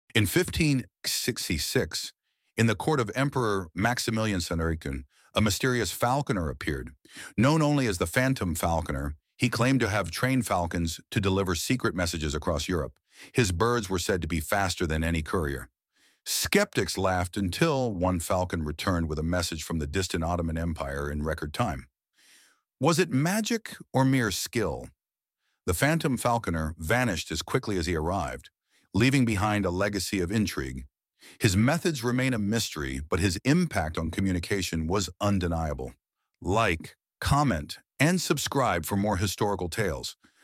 In 1566, in the court of Emperor Maximilian Sanucin, a mysterious falconer appeared. Known only as the Phantom Falconer, he claimed to have trained falcons to deliver secret messages across Europe. His birds were said to be faster than any courier. Skeptics laughed until one falcon returned with a message from the distant Ottoman Empire in record time. Was it magic or mere skill? The Phantom Falconer vanished as quickly as he arrived, leaving behind a legacy of intrigue. His methods remain a mystery, but his impact on communication was undeniable. Like, comment, and subscribe for more historical tales.